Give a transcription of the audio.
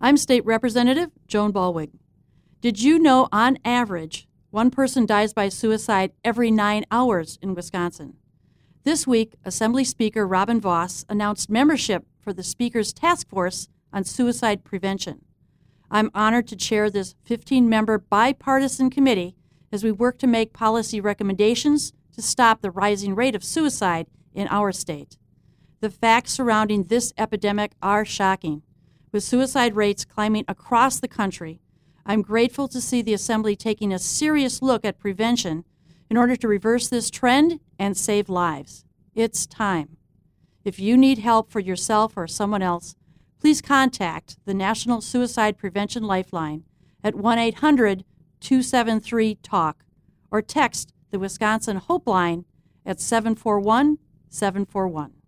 I'm State Representative Joan Ballwig. Did you know, on average, one person dies by suicide every 9 hours in Wisconsin? This week, Assembly Speaker Robin Vos announced membership for the Speaker's Task Force on Suicide Prevention. I'm honored to chair this 15-member bipartisan committee as we work to make policy recommendations to stop the rising rate of suicide in our state. The facts surrounding this epidemic are shocking. With suicide rates climbing across the country, I'm grateful to see the Assembly taking a serious look at prevention in order to reverse this trend and save lives. It's time. If you need help for yourself or someone else, please contact the National Suicide Prevention Lifeline at 1-800-273-TALK or text the Wisconsin Hope Line at 741-741.